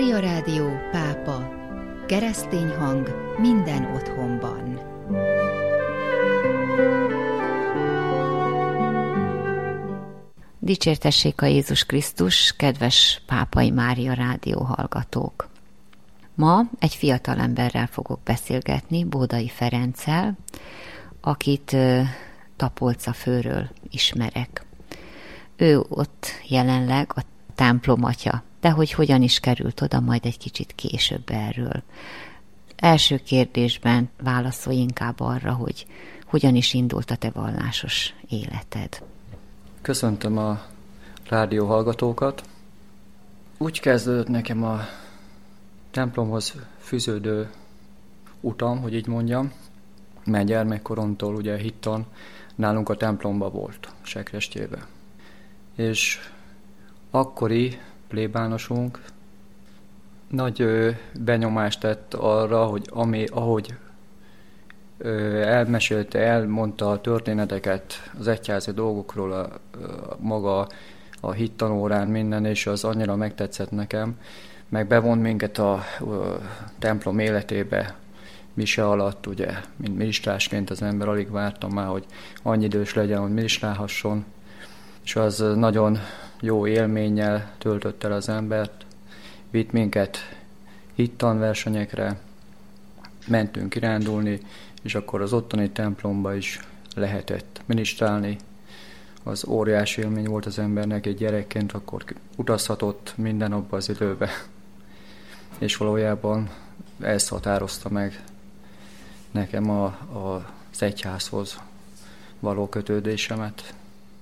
Mária Rádió Pápa. Keresztény hang minden otthonban. Dicsértessék a Jézus Krisztus, kedves Pápai Mária Rádió hallgatók! Ma egy fiatalemberrel fogok beszélgetni, Bódai Ferenccel, akit Tapolcafőről ismerek. Ő ott jelenleg a templom atya, de hogy hogyan is került oda, majd egy kicsit később erről. Első kérdésben válaszolj inkább arra, hogy hogyan is indult a te vallásos életed. Köszöntöm a rádió hallgatókat. Úgy kezdődött nekem a templomhoz fűződő utam, hogy így mondjam, mert gyermekkoromtól ugye hittan nálunk a templomba volt, Sekrestjébe. És akkori plébánosunk nagy benyomást tett arra, hogy ahogy elmondta a történeteket az egyházi dolgokról, maga a hittanórán minden, és az annyira megtetszett nekem, meg bevont minket a templom életébe, mise alatt, ugye, mint minisztrásként az ember alig vártam már, hogy annyi idős legyen, hogy minisztrálhasson, és az nagyon jó élménnyel töltött el az embert, vitt minket hittanversenyekre, mentünk kirándulni, és akkor az ottani templomba is lehetett minisztrálni. Az óriási élmény volt az embernek egy gyerekként, akkor utazhatott minden abba az időbe. És valójában ezt határozta meg nekem az egyházhoz való kötődésemet.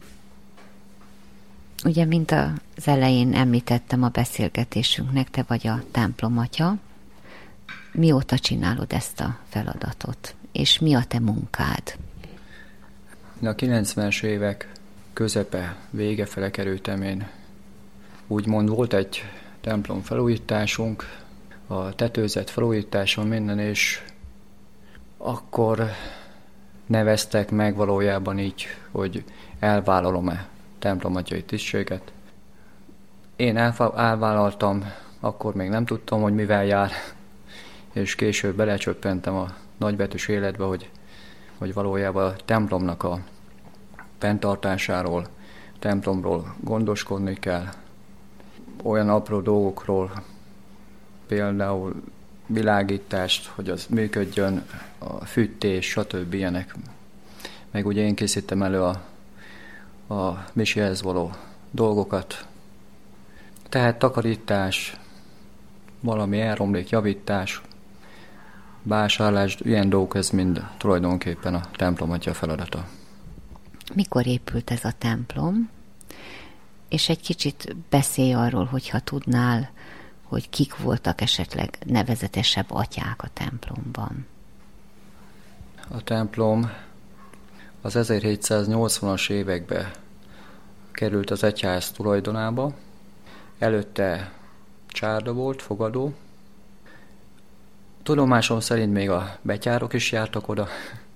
Ugye, mint az elején említettem a beszélgetésünknek, te vagy a templom atya. Mióta csinálod ezt a feladatot? És mi a te munkád? A 90-es évek közepe, vége fele kerültem én. Úgymond volt egy templom felújításunk, a tetőzet felújításon minden, és akkor neveztek meg valójában így, hogy elvállalom-e templomatyai tisztséget. Én elvállaltam, akkor még nem tudtam, hogy mivel jár, és később belecsöppentem a nagybetűs életbe, hogy valójában a templomnak a fenntartásáról, templomról gondoskodni kell, olyan apró dolgokról, például világítást, hogy az működjön, a fűtés, stb. Ilyenek. Meg ugye én készítem elő a miséhez való dolgokat. Tehát takarítás, valami elromlék, javítás, vásárlás, ilyen dolgok, ez mind tulajdonképpen a templom atya feladata. Mikor épült ez a templom? És egy kicsit beszélj arról, hogyha tudnál, hogy kik voltak esetleg nevezetesebb atyák a templomban. A templom az 1780-as években került az egyház tulajdonába. Előtte csárda volt, fogadó. Tudomásom szerint még a betyárok is jártak oda.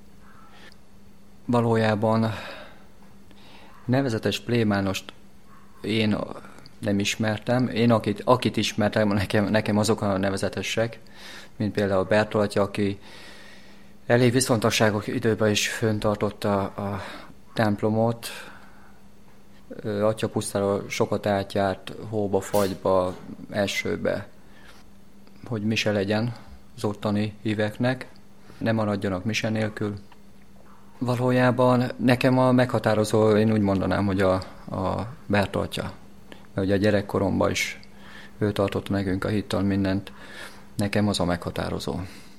Valójában nevezetes plébánost én nem ismertem. Én akit ismertem, nekem azok a nevezetesek, mint például Bertol atya, aki elég viszontagságos időben is föntartotta a templomot. Atyapusztáról sokat átjárt hóba, fagyba, esőbe, hogy mise legyen az ottani híveknek, ne maradjanak mise nélkül. Valójában nekem a meghatározó, én úgy mondanám, hogy a Bertol atya. Mert ugye a gyerekkoromban is ő tartotta nekünk a hittal mindent, nekem az a meghatározó.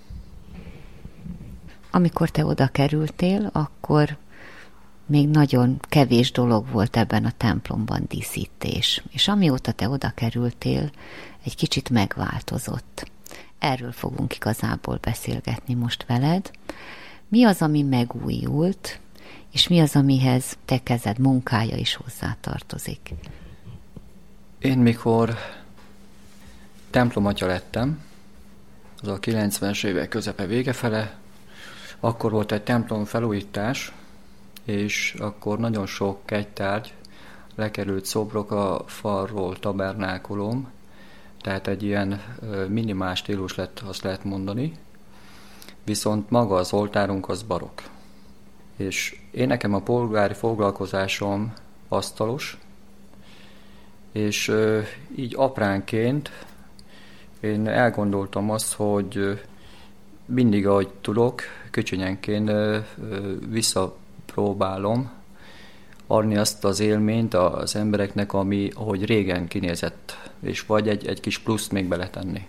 Amikor te oda kerültél, akkor még nagyon kevés dolog volt ebben a templomban, díszítés. És amióta te oda kerültél, egy kicsit megváltozott. Erről fogunk igazából beszélgetni most veled. Mi az, ami megújult, és mi az, amihez te kezed munkája is hozzátartozik? Én mikor templomatya lettem, az a 90-es évek közepe vége fele, akkor volt egy templom felújítás, és akkor nagyon sok kegytárgy, lekerült szobrok a falról, tabernákulum, tehát egy ilyen minimál stílus lett, azt lehet mondani, viszont maga az oltárunk az barokk. És én nekem a polgári foglalkozásom asztalos, és így apránként én elgondoltam azt, hogy mindig, ahogy tudok, köcsönyenként visszapróbálom adni azt az élményt az embereknek, ami ahogy régen kinézett, és vagy egy kis pluszt még beletenni.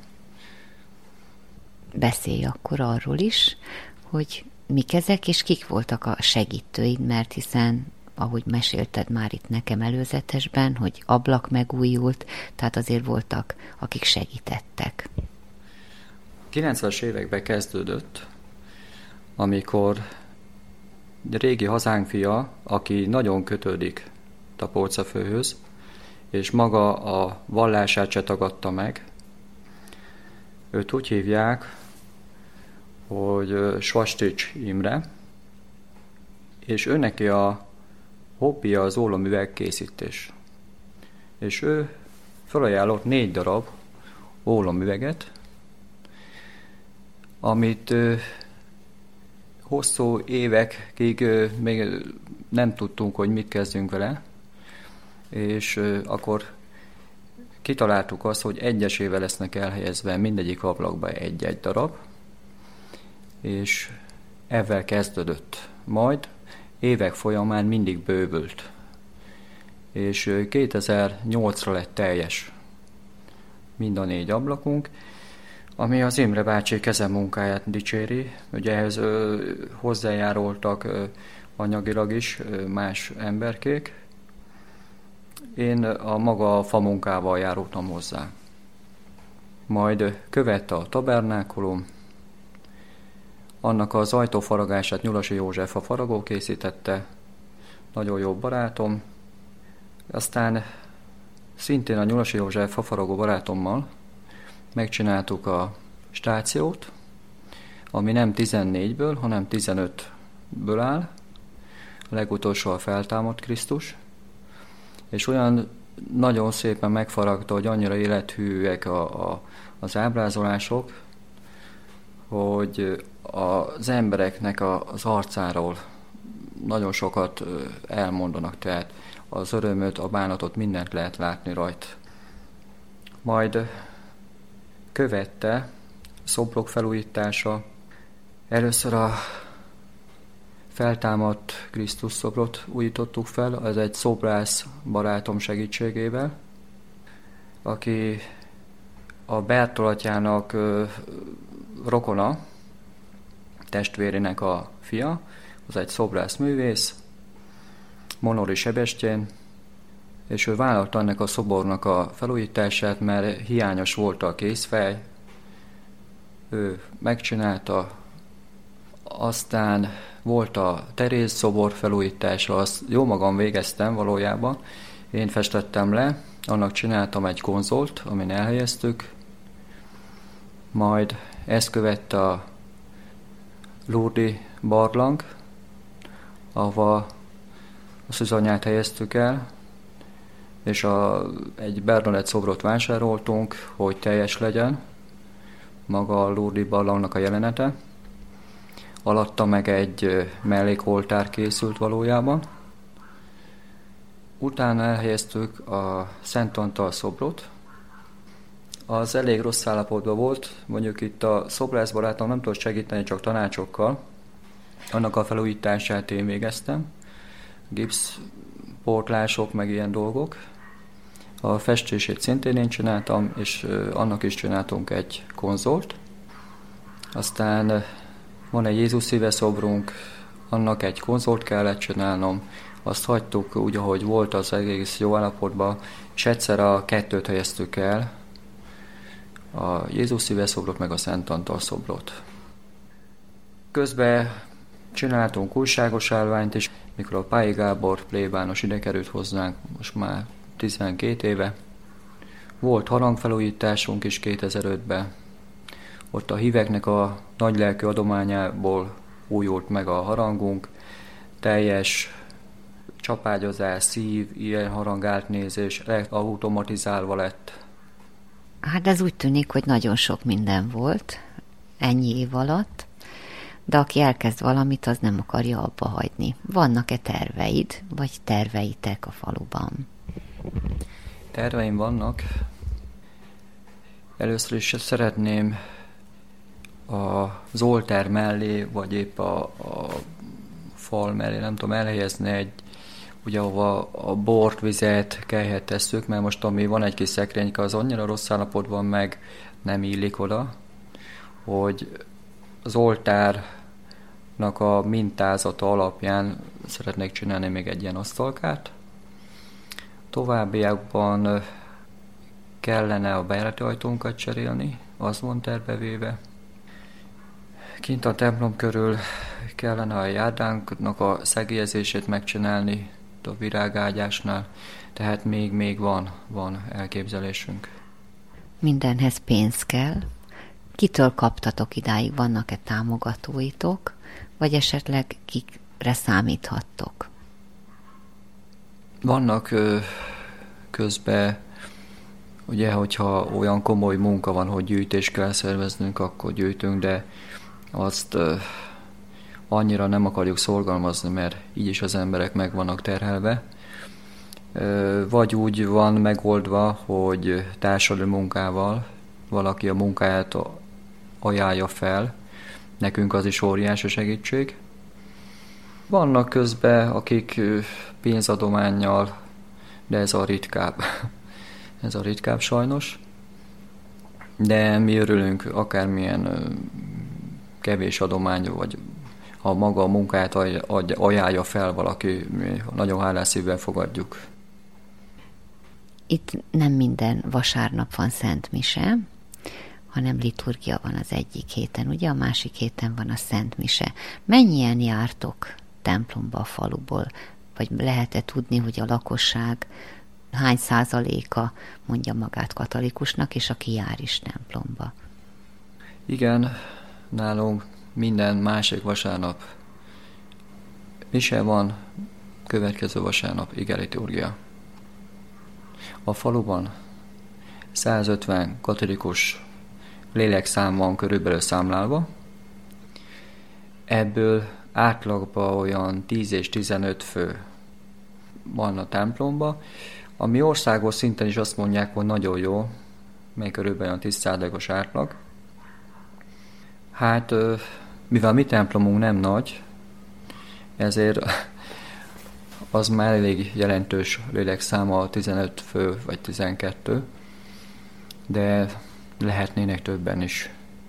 Beszélj akkor arról is, hogy mik ezek, és kik voltak a segítőid, mert hiszen, ahogy mesélted már itt nekem előzetesben, hogy ablak megújult, tehát azért voltak, akik segítettek. 90-es években kezdődött, amikor régi hazánk fia, aki nagyon kötődik Tapolcafőhöz, és maga a vallását se tagadta meg. Őt úgy hívják, hogy Svastics Imre, és ő neki a hobbija az ólomüveg készítés. És ő felajánlott 4 darab ólomüveget, amit hosszú évekig még nem tudtunk, hogy mit kezdjünk vele, és akkor kitaláltuk azt, hogy egyesével lesznek elhelyezve mindegyik ablakba egy-egy darab, és ezzel kezdődött. Majd évek folyamán mindig bővült, és 2008-ra lett teljes mind a 4 ablakunk, ami az Imre bácsi kezemunkáját dicséri. Ugye ehhez hozzájárultak anyagilag is más emberkék. Én a maga famunkával járultam hozzá. Majd követte a tabernákulum, annak az ajtófaragását Nyulasi József a faragó készítette, nagyon jó barátom. Aztán szintén a Nyulasi József a faragó barátommal megcsináltuk a stációt, ami nem 14-ből, hanem 15-ből áll, a legutolsó a feltámadt Krisztus, és olyan nagyon szépen megfaragta, hogy annyira élethűek az ábrázolások, hogy az embereknek az arcáról nagyon sokat elmondanak, tehát az örömöt, a bánatot, mindent lehet látni rajta. Majd követte szobrok felújítása. Először a feltámadt Krisztus szobrot újítottuk fel, ez egy szobrász barátom segítségével, aki a Bertol atyának rokona, testvérének a fia, az egy szobrász művész, Monori Sebestyén, és ő vállalta ennek a szobornak a felújítását, mert hiányos volt a kézfej. Ő megcsinálta, aztán volt a Teréz szobor felújítása, azt jó magam végeztem valójában. Én festettem le, annak csináltam egy konzolt, amin elhelyeztük, majd ezt követte a Lourdes barlang, ahova a Szűzanyát helyeztük el, és egy Bernadett szobrot vásároltunk, hogy teljes legyen maga a Lourdes barlangnak a jelenete. Alatta meg egy mellékoltár készült valójában. Utána elhelyeztük a Szent Antal szobrot. Az elég rossz állapotban volt, mondjuk itt a szobrászbarátom nem tudott segíteni, csak tanácsokkal. Annak a felújítását én végeztem. Gipszportlások, meg ilyen dolgok. A festését szintén én csináltam, és annak is csináltunk egy konzolt. Aztán van egy Jézus szíve szobrunk, annak egy konzolt kellett csinálnom. Azt hagytuk úgy, ahogy volt, az egész jó állapotban, és egyszer a 2-t helyeztük el, a Jézus szíve szobrot, meg a Szent Antal szobrot. Közben csináltunk újságos állványt is, mikor a Pályi Gábor plébános ide került hozzánk, most már 12 éve. Volt harangfelújításunk is 2005-ben. Ott a híveknek a nagylelkű adományából újult meg a harangunk. Teljes csapágyazás, szív, ilyen harangátnézés, automatizálva lett. Hát ez úgy tűnik, hogy nagyon sok minden volt ennyi év alatt, de aki elkezd valamit, az nem akarja abba hagyni. Vannak-e terveid, vagy terveitek a faluban? Terveim vannak. Először is szeretném az oltár mellé, vagy épp a fal mellé, nem tudom, elhelyezni ugye ahova a bort, vizet, kelyhet tesszük, mert most ami van egy kis szekrényke, az annyira rossz állapotban meg nem illik oda, hogy az oltárnak a mintázata alapján szeretnék csinálni még egy ilyen asztalkát. Továbbiakban kellene a bejárati ajtónkat cserélni, az van tervevéve. Kint a templom körül kellene a járdánknak a szegélyezését megcsinálni a virágágyásnál, tehát még van elképzelésünk. Mindenhez pénz kell. Kitől kaptatok idáig? Vannak-e támogatóitok, vagy esetleg kikre számíthattok? Vannak közben, ugye, hogyha olyan komoly munka van, hogy gyűjtést kell szerveznünk, akkor gyűjtünk, de azt annyira nem akarjuk szorgalmazni, mert így is az emberek meg vannak terhelve. Vagy úgy van megoldva, hogy társadalmi munkával valaki a munkáját ajánlja fel, nekünk az is óriási segítség. Vannak közben, akik pénzadománnyal, de ez a ritkább. Ez a ritkább sajnos. De mi örülünk akármilyen kevés adomány, vagy ha maga a munkáját ajánlja fel valaki, mi nagyon hálás szívvel fogadjuk. Itt nem minden vasárnap van Szent Mise, hanem liturgia van az egyik héten, ugye a másik héten van a Szent Mise. Mennyien jártok templomba a faluból? Vagy lehet-e tudni, hogy a lakosság hány százaléka mondja magát katolikusnak, és aki jár is templomba? Igen, nálunk minden másik vasárnap mise van, következő vasárnap ige liturgia. A faluban 150 katolikus lélekszám van körülbelül számlálva, ebből átlagban olyan 10 és 15 fő van a templomba, ami országos szinten is azt mondják, hogy nagyon jó, még körülbelül olyan 10%-os átlag. Hát, mivel mi templomunk nem nagy, ezért az már elég jelentős lélekszáma, 15 fő vagy 12, de lehetnének többen is.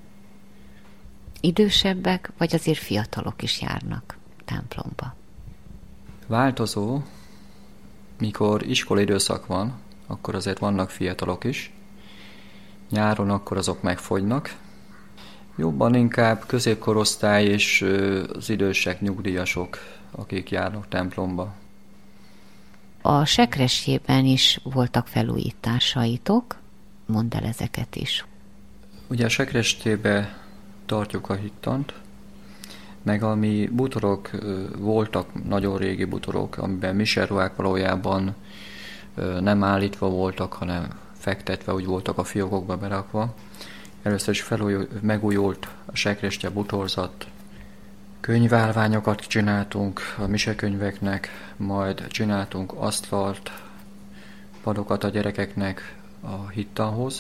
Idősebbek, vagy azért fiatalok is járnak templomba? Változó. Mikor iskolai időszak van, akkor azért vannak fiatalok is. Nyáron akkor azok megfogynak. Jobban inkább középkorosztály és az idősek, nyugdíjasok, akik járnak templomba. A sekresjében is voltak felújításaitok, mondd el ezeket is. Ugye a sekrestébe tartjuk a hittant, meg ami bútorok voltak, nagyon régi bútorok, amiben miseruhák valójában nem állítva voltak, hanem fektetve, úgy voltak a fiókokba berakva. Először is megújult a sekrestye bútorzat, könyvállványokat csináltunk a misekönyveknek, majd csináltunk asztalt, padokat a gyerekeknek a hittanhoz,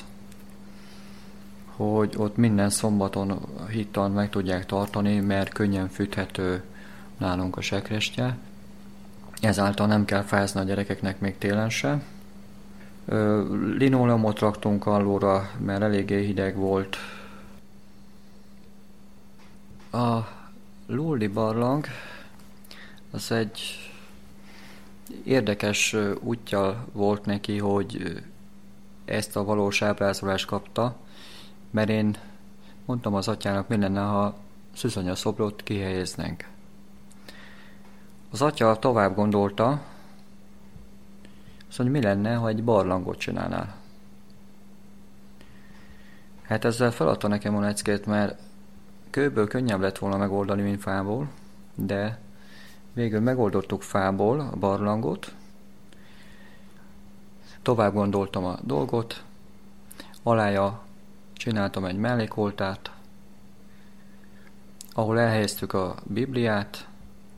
hogy ott minden szombaton a hittan meg tudják tartani, mert könnyen fűthető nálunk a sekrestye. Ezáltal nem kell fázni a gyerekeknek még télen se. Linoleumot raktunk alulra, mert eléggé hideg volt. A Lulli barlang az egy érdekes útja volt neki, hogy ezt a valós ábrázolást kapta, mert én mondtam az atyának, mi lenne, ha szűzanya szobrot kihelyeznénk. Az atya tovább gondolta, azt mondja, mi lenne, ha egy barlangot csinálnál. Hát ezzel feladta nekem a leckét, mert kőből könnyebb lett volna megoldani, mint fából, de végül megoldottuk fából a barlangot, tovább gondoltam a dolgot, alája csináltam egy mellékoltárt, ahol elhelyeztük a Bibliát,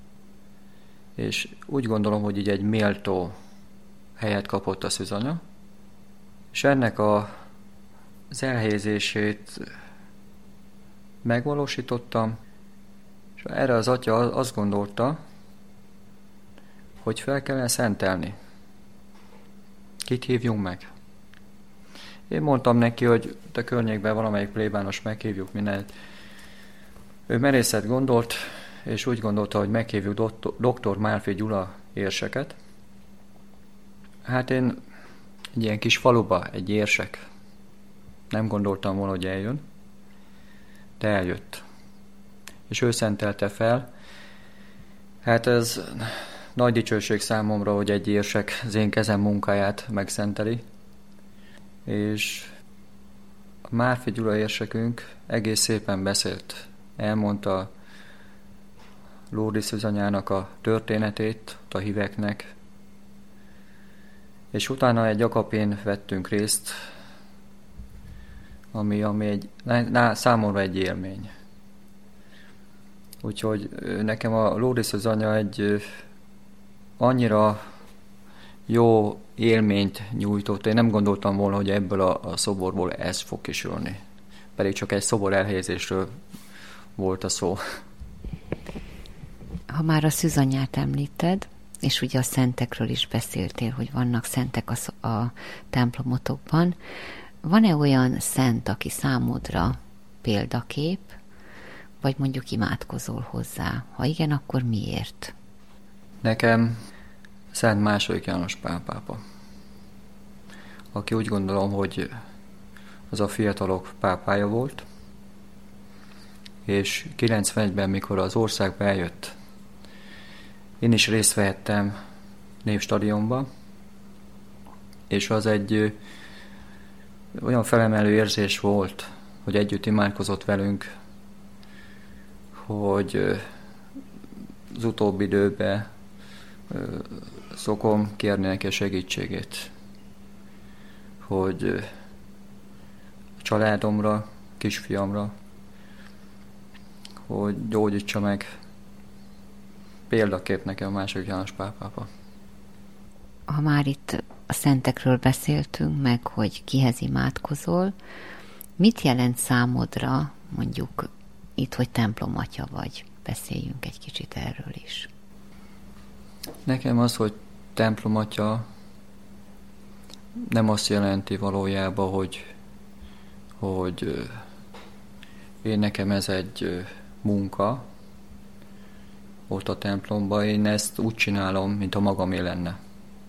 és úgy gondolom, hogy így egy méltó helyet kapott a szűzanya, és ennek az elhelyezését megvalósítottam, és erre az atya azt gondolta, hogy fel kellene szentelni. Kit hívjunk meg? Én mondtam neki, hogy a környékben valamelyik plébános meghívjuk mindent. Ő merészet gondolt, és úgy gondolta, hogy meghívjuk dr. Málfi Gyula érseket. Hát én egy ilyen kis faluba egy érsek. Nem gondoltam volna, hogy eljön, de eljött. És ő szentelte fel. Hát ez nagy dicsőség számomra, hogy egy érsek az én kezem munkáját megszenteli. És a Málfi Gyula érsekünk egész szépen beszélt. Elmondta Lourdes szűzanyának a történetét a híveknek, és utána egy akapén vettünk részt, ami egy számomra egy élmény. Úgyhogy nekem a Lourdes szűzanya egy annyira jó élményt nyújtott. Én nem gondoltam volna, hogy ebből a szoborból ez fog kisülni. Pedig csak egy szobor elhelyezésről volt a szó. Ha már a szűzanyát említed, és ugye a szentekről is beszéltél, hogy vannak szentek a templomotokban, van-e olyan szent, aki számodra példakép, vagy mondjuk imádkozol hozzá? Ha igen, akkor miért? Nekem Szent II. János Pál pápa, aki úgy gondolom, hogy az a fiatalok pápája volt, és 91-ben, mikor az országba eljött, én is részt vehettem Népstadionba, és az egy olyan felemelő érzés volt, hogy együtt imádkozott velünk, hogy az utóbbi időben szokom kérni neki a segítségét, hogy a családomra, kisfiamra, hogy gyógyítsa meg. Példakép nekem a II. János Pál pápa. Ha már itt a szentekről beszéltünk meg, hogy kihez imádkozol, mit jelent számodra, mondjuk itt, hogy templomatya vagy? Beszéljünk egy kicsit erről is. Nekem az, hogy templomatya nem azt jelenti valójában, hogy én nekem ez egy munka ott a templomban. Én ezt úgy csinálom, mint a magamé lenne.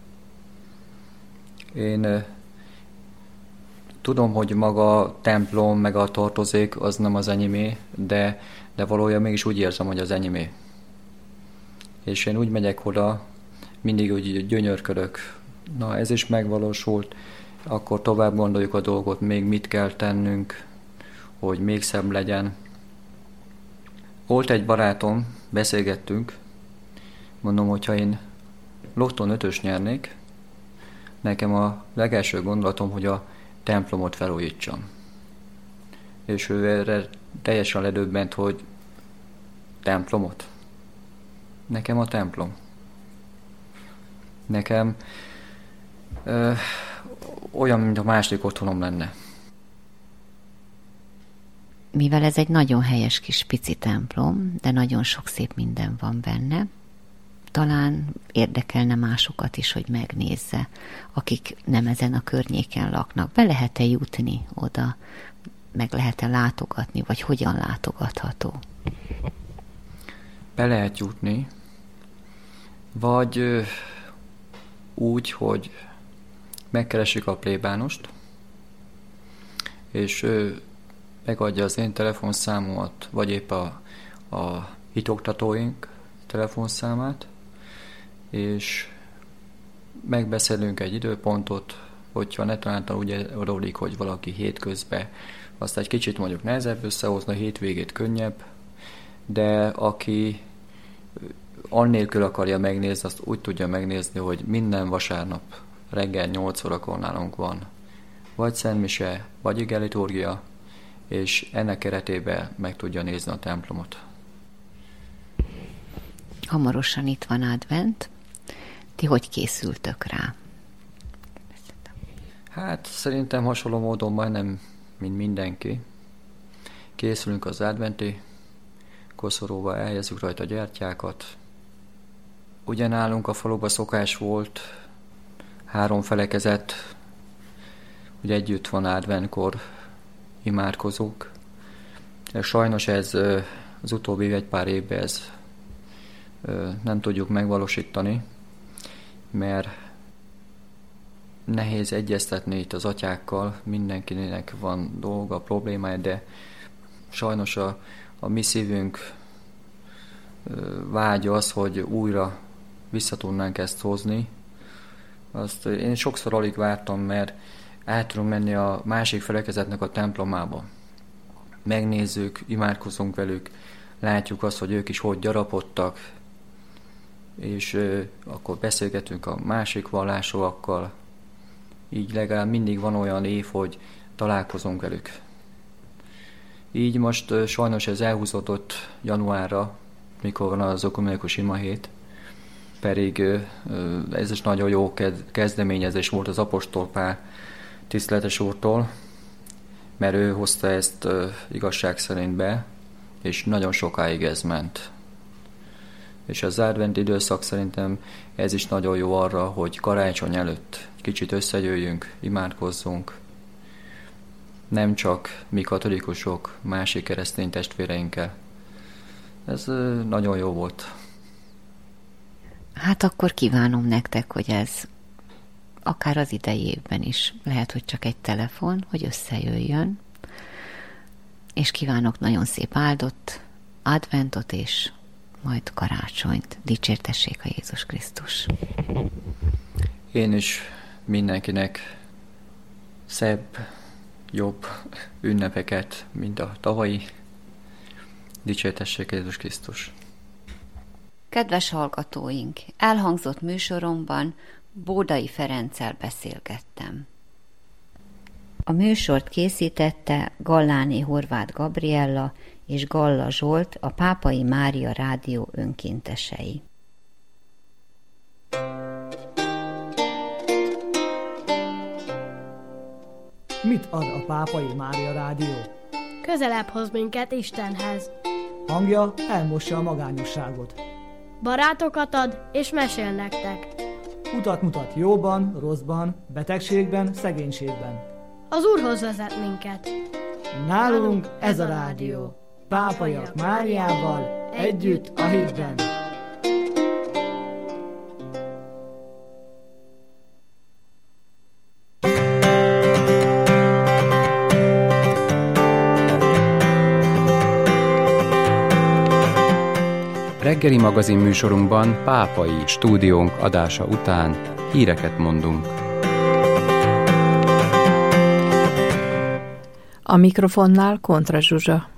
Én tudom, hogy maga a templom, meg a tartozék az nem az enyémé, de valójában mégis úgy érzem, hogy az enyémé. És én úgy megyek oda, mindig úgy gyönyörködök. Na, ez is megvalósult, akkor tovább gondoljuk a dolgot, még mit kell tennünk, hogy még szebb legyen. Volt egy barátom, beszélgettünk, mondom, hogyha én lotton 5-ös nyernék, nekem a legelső gondolatom, hogy a templomot felújítsam. És ő erre teljesen ledöbbent, hogy templomot? Nekem a templom. Nekem olyan, mint a második otthonom lenne. Mivel ez egy nagyon helyes kis pici templom, de nagyon sok szép minden van benne, talán érdekelne másokat is, hogy megnézze, akik nem ezen a környéken laknak. Be lehet-e jutni oda, meg lehet-e látogatni, vagy hogyan látogatható? Be lehet jutni, vagy úgy, hogy megkeressük a plébánost, és ő megadja az én telefonszámomat, vagy épp a hitoktatóink telefonszámát, és megbeszélünk egy időpontot, hogyha netán úgy adódik, hogy valaki hétközben, azt egy kicsit mondjuk nehezebb összehozni, a hétvégét könnyebb, de aki annélkül akarja megnézni, azt úgy tudja megnézni, hogy minden vasárnap reggel 8 órakor nálunk van vagy szentmise, vagy igeliturgia, és ennek keretében meg tudja nézni a templomot. Hamarosan itt van advent. Ti hogy készültök rá? Hát szerintem hasonló módon majdnem, mint mindenki. Készülünk az adventi koszorúba, elhelyezzük rajta a gyertyákat. Ugye nálunk a faluban szokás volt 3 felekezet, ugye együtt van adventkor imádkozók. Sajnos ez az utóbbi egy pár évben ez nem tudjuk megvalósítani, mert nehéz egyeztetni itt az atyákkal, mindenkinek van dolga, problémája, de sajnos a mi szívünk vágy az, hogy újra vissza tudnánk ezt hozni. Azt én sokszor alig vártam, mert el tudunk menni a másik felekezetnek a templomába. Megnézzük, imádkozunk velük, látjuk azt, hogy ők is hogy gyarapodtak, és akkor beszélgetünk a másik vallásokkal. Így legalább mindig van olyan év, hogy találkozunk velük. Így most sajnos ez elhúzódott januárra, mikor van az ökumenikus imahét, pedig ez is nagyon jó kezdeményezés volt az apostol Pál tiszteletes úrtól, mert ő hozta ezt igazság szerint be, és nagyon sokáig ez ment. És az advent időszak szerintem ez is nagyon jó arra, hogy karácsony előtt kicsit összegyűjjünk, imádkozzunk. Nem csak mi katolikusok, másik keresztény testvéreinkkel. Ez nagyon jó volt. Hát akkor kívánom nektek, hogy ez akár az idei évben is lehet, hogy csak egy telefon, hogy összejöjjön. És kívánok nagyon szép áldott adventot és majd karácsonyt. Dicsértessék a Jézus Krisztus. Én is mindenkinek szebb, jobb ünnepeket, mint a tavalyi. Dicsértessék Jézus Krisztus. Kedves hallgatóink, elhangzott műsoromban Bódai Ferenccel beszélgettem. A műsort készítette Galláné Horváth Gabriella és Galla Zsolt, a Pápai Mária Rádió önkéntesei. Mit ad a Pápai Mária Rádió? Közelebb hoz minket Istenhez. Hangja elmossa a magányosságot. Barátokat ad és mesél nektek. Utat mutat jóban, rosszban, betegségben, szegénységben. Az Úrhoz vezet minket. Nálunk ez a rádió. Pápaiak Máriával együtt a hitben. Reggeli magazin műsorunkban pápai stúdiónk adása után híreket mondunk. A mikrofonnál Kontra Zsuzsa.